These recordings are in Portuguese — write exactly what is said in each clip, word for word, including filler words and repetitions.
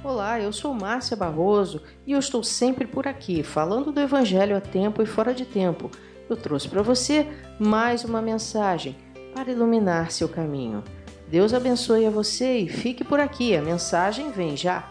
Olá, eu sou Márcia Barroso e eu estou sempre por aqui, falando do Evangelho a tempo e fora de tempo. Eu trouxe para você mais uma mensagem para iluminar seu caminho. Deus abençoe a você e fique por aqui, a mensagem vem já.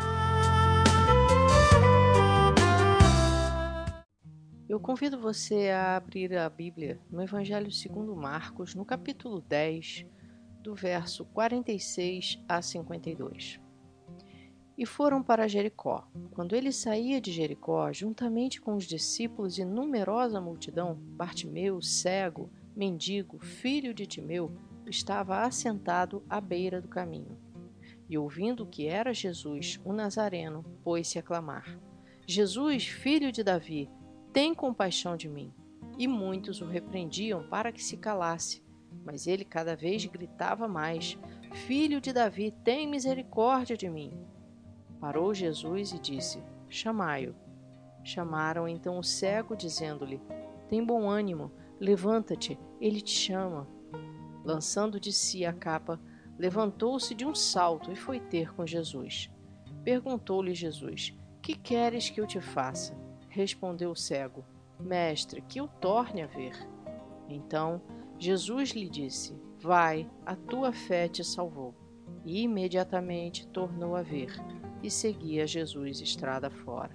Eu convido você a abrir a Bíblia no Evangelho segundo Marcos, no capítulo dez, do verso quarenta e seis a cinquenta e dois. E foram para Jericó. Quando ele saía de Jericó, juntamente com os discípulos e numerosa multidão, Bartimeu, cego, mendigo, filho de Timeu, estava assentado à beira do caminho. E ouvindo que era Jesus, o Nazareno, pôs-se a clamar: Jesus, filho de Davi, tem compaixão de mim. E muitos o repreendiam para que se calasse. Mas ele cada vez gritava mais: Filho de Davi, tem misericórdia de mim. Parou Jesus e disse: Chamai-o. Chamaram então o cego, dizendo-lhe: Tem bom ânimo, levanta-te, ele te chama. Lançando de si a capa, levantou-se de um salto e foi ter com Jesus. Perguntou-lhe Jesus: Que queres que eu te faça? Respondeu o cego: Mestre, que eu torne a ver. Então Jesus lhe disse: Vai, a tua fé te salvou. E imediatamente tornou a ver e seguia Jesus estrada fora.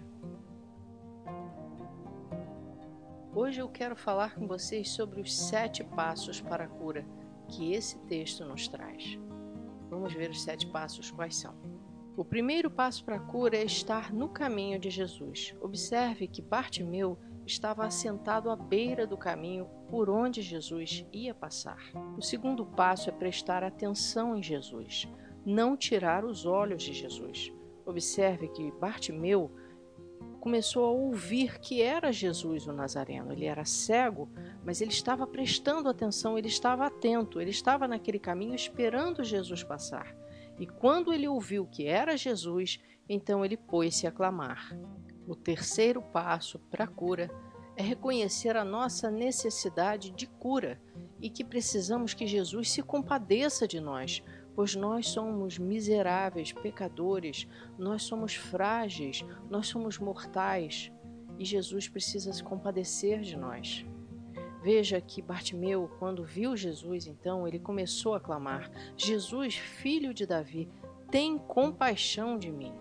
Hoje eu quero falar com vocês sobre os sete passos para a cura que esse texto nos traz. Vamos ver os sete passos quais são. O primeiro passo para a cura é estar no caminho de Jesus. Observe que Bartimeu estava assentado à beira do caminho por onde Jesus ia passar. O segundo passo é prestar atenção em Jesus, não tirar os olhos de Jesus. Observe que Bartimeu começou a ouvir que era Jesus o Nazareno. Ele era cego, mas ele estava prestando atenção, ele estava atento, ele estava naquele caminho esperando Jesus passar. E quando ele ouviu que era Jesus, então ele pôs-se a clamar. O terceiro passo para a cura é reconhecer a nossa necessidade de cura e que precisamos que Jesus se compadeça de nós, pois nós somos miseráveis, pecadores, nós somos frágeis, nós somos mortais e Jesus precisa se compadecer de nós. Veja que Bartimeu, quando viu Jesus, então, ele começou a clamar: Jesus, filho de Davi, tem compaixão de mim.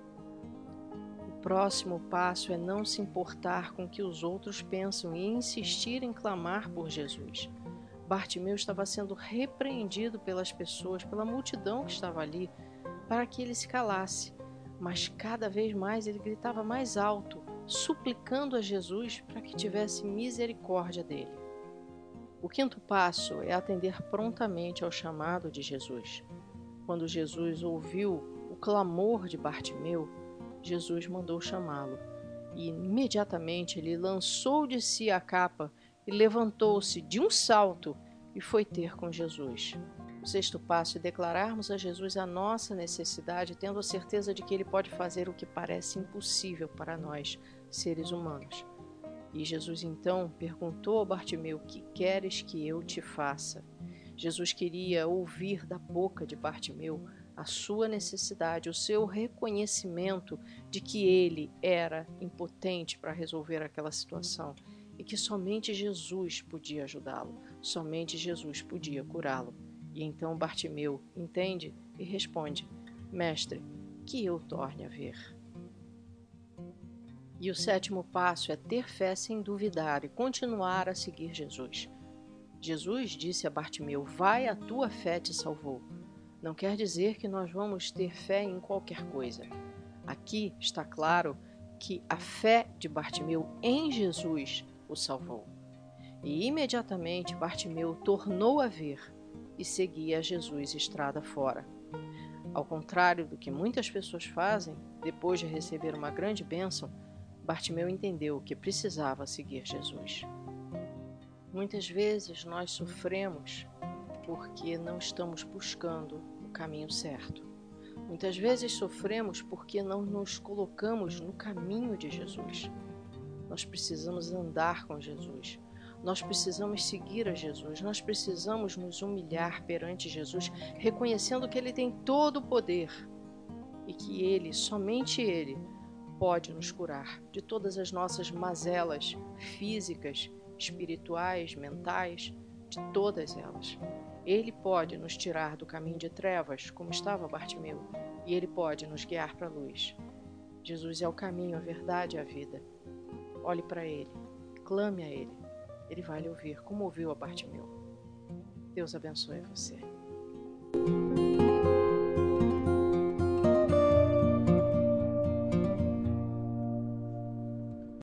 O próximo passo é não se importar com o que os outros pensam e insistir em clamar por Jesus. Bartimeu estava sendo repreendido pelas pessoas, pela multidão que estava ali, para que ele se calasse. Mas cada vez mais ele gritava mais alto, suplicando a Jesus para que tivesse misericórdia dele. O quinto passo é atender prontamente ao chamado de Jesus. Quando Jesus ouviu o clamor de Bartimeu, Jesus mandou chamá-lo. E imediatamente ele lançou de si a capa e levantou-se de um salto e foi ter com Jesus. O sexto passo é declararmos a Jesus a nossa necessidade, tendo a certeza de que Ele pode fazer o que parece impossível para nós, seres humanos. E Jesus então perguntou a Bartimeu: que queres que eu te faça? Jesus queria ouvir da boca de Bartimeu a sua necessidade, o seu reconhecimento de que ele era impotente para resolver aquela situação e que somente Jesus podia ajudá-lo, somente Jesus podia curá-lo. E então Bartimeu entende e responde: Mestre, que eu torne a ver. E o sétimo passo é ter fé sem duvidar e continuar a seguir Jesus. Jesus disse a Bartimeu: Vai, a tua fé te salvou. Não quer dizer que nós vamos ter fé em qualquer coisa. Aqui está claro que a fé de Bartimeu em Jesus o salvou. E imediatamente Bartimeu tornou a ver e seguia Jesus estrada fora. Ao contrário do que muitas pessoas fazem, depois de receber uma grande bênção, Bartimeu entendeu que precisava seguir Jesus. Muitas vezes nós sofremos porque não estamos buscando o caminho certo. Muitas vezes sofremos porque não nos colocamos no caminho de Jesus. Nós precisamos andar com Jesus. Nós precisamos seguir a Jesus. Nós precisamos nos humilhar perante Jesus, reconhecendo que Ele tem todo o poder e que Ele, somente Ele, pode nos curar de todas as nossas mazelas físicas, espirituais, mentais, de todas elas. Ele pode nos tirar do caminho de trevas, como estava Bartimeu, e Ele pode nos guiar para a luz. Jesus é o caminho, a verdade e a vida. Olhe para Ele, clame a Ele. Ele vai lhe ouvir, como ouviu a Bartimeu. Deus abençoe você.